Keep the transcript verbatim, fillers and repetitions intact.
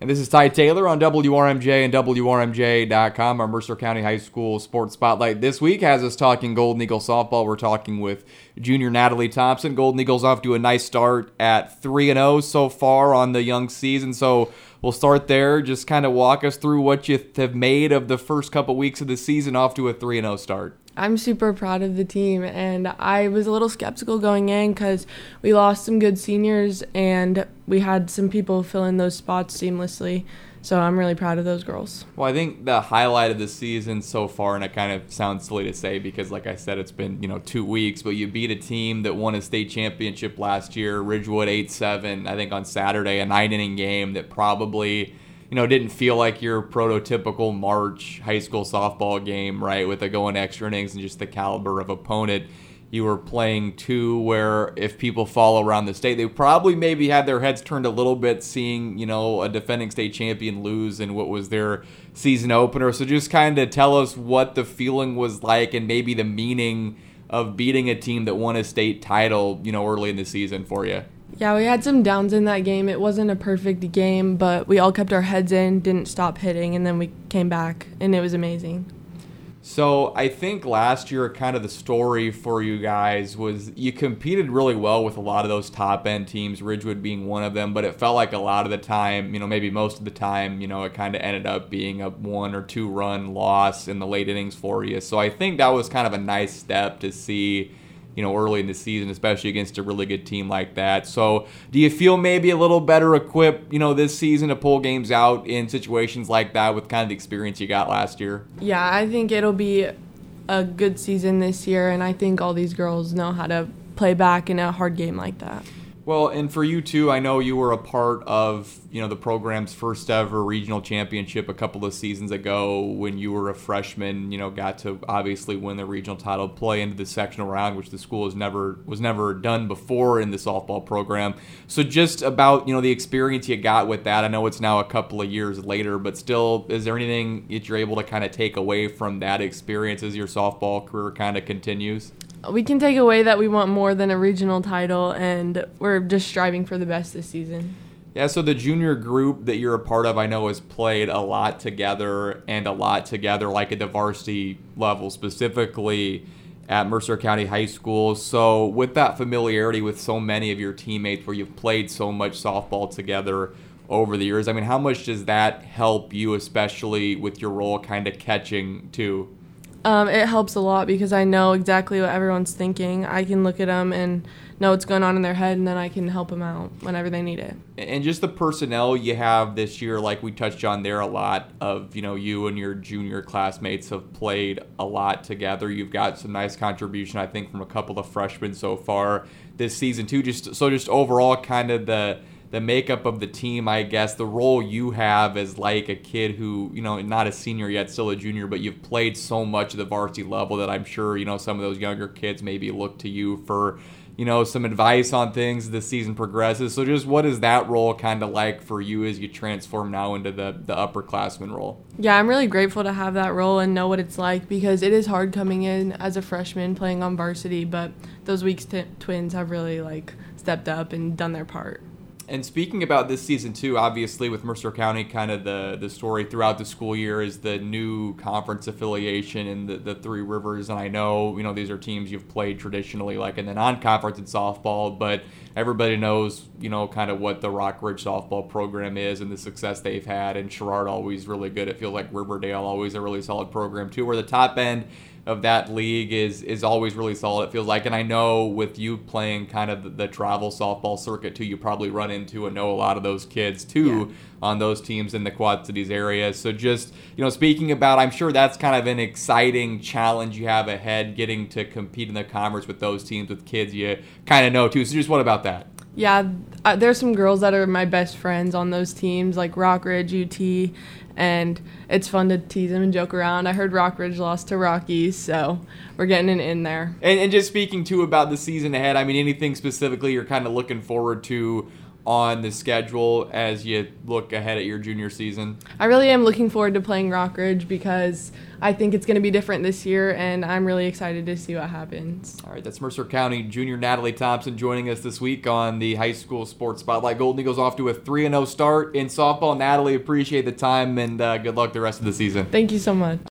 And this is Ty Taylor on W R M J and W R M J dot com. Our Mercer County High School Sports Spotlight this week has us talking Golden Eagle softball. We're talking with junior Natalie Thompson. Golden Eagles off to a nice start at three and oh so far on the young season. So we'll start there. Just kind of walk us through what you have made of the first couple weeks of the season off to a three and oh start. I'm super proud of the team, and I was a little skeptical going in because we lost some good seniors, and we had some people fill in those spots seamlessly. So I'm really proud of those girls. Well, I think the highlight of the season so far, and it kind of sounds silly to say because, like I said, it's been you know two weeks, but you beat a team that won a state championship last year, Ridgewood eight seven, I think on Saturday, a nine-inning game that probably you know, didn't feel like your prototypical March high school softball game, right, with the going extra innings and just the caliber of opponent. You were playing two where if people follow around the state, they probably maybe had their heads turned a little bit seeing, you know, a defending state champion lose in what was their season opener. So just kind of tell us what the feeling was like and maybe the meaning of beating a team that won a state title, you know, early in the season for you. Yeah, we had some downs in that game. It wasn't a perfect game, but we all kept our heads in, didn't stop hitting, and then we came back, and it was amazing. So I think last year kind of the story for you guys was you competed really well with a lot of those top-end teams, Ridgewood being one of them, but it felt like a lot of the time, you know, maybe most of the time, you know, it kind of ended up being a one- or two-run loss in the late innings for you. So I think that was kind of a nice step to see, you know, early in the season, especially against a really good team like that. So do you feel maybe a little better equipped, you know, this season to pull games out in situations like that with kind of the experience you got last year? Yeah, I think it'll be a good season this year, and I think all these girls know how to play back in a hard game like that. Well, and for you too, I know you were a part of, you know, the program's first ever regional championship a couple of seasons ago when you were a freshman, you know, got to obviously win the regional title, play into the sectional round, which the school has never was never done before in the softball program. So just about, you know, the experience you got with that. I know it's now a couple of years later, but still, is there anything that you're able to kind of take away from that experience as your softball career kind of continues? We can take away that we want more than a regional title, and we're just striving for the best this season. Yeah, so the junior group that you're a part of, I know, has played a lot together and a lot together, like at the varsity level, specifically at Mercer County High School. So with that familiarity with so many of your teammates where you've played so much softball together over the years, I mean, how much does that help you, especially with your role kind of catching too? Um, it helps a lot because I know exactly what everyone's thinking. I can look at them and know what's going on in their head, and then I can help them out whenever they need it. And just the personnel you have this year, like we touched on there a lot of, you know, you and your junior classmates have played a lot together. You've got some nice contribution, I think, from a couple of freshmen so far this season too. Just so just overall kind of the the makeup of the team, I guess, the role you have as like a kid who, you know, not a senior yet, still a junior, but you've played so much at the varsity level that I'm sure, you know, some of those younger kids maybe look to you for, you know, some advice on things as the season progresses. So just what is that role kind of like for you as you transform now into the, the upperclassman role? Yeah, I'm really grateful to have that role and know what it's like because it is hard coming in as a freshman playing on varsity, but those Weeks t- twins have really, like, stepped up and done their part. And speaking about this season too, obviously with Mercer County, kind of the, the story throughout the school year is the new conference affiliation in the, the Three Rivers. And I know, you know, these are teams you've played traditionally like in the non-conference in softball, but everybody knows, you know, kind of what the Rockridge softball program is and the success they've had. And Sherrard always really good. It feels like Riverdale always a really solid program too, where the top end of that league is is always really solid, it feels like. And I know with you playing kind of the, the travel softball circuit too, you probably run into and know a lot of those kids too yeah. on those teams in the Quad Cities area. So just, you know, speaking about, I'm sure that's kind of an exciting challenge you have ahead, getting to compete in the conference with those teams with kids you kind of know too. So just what about that? Yeah, uh, there's some girls that are my best friends on those teams, like Rockridge, U T, and it's fun to tease them and joke around. I heard Rockridge lost to Rockies, so we're getting an in there. And, and just speaking, too, about the season ahead, I mean, anything specifically you're kind of looking forward to on the schedule as you look ahead at your junior season? I really am looking forward to playing Rockridge because I think it's going to be different this year, and I'm really excited to see what happens. All right, that's Mercer County junior Natalie Thompson joining us this week on the High School Sports Spotlight. Golden Eagles off to a three and oh start in softball. Natalie, appreciate the time, and uh, good luck the rest of the season. Thank you so much.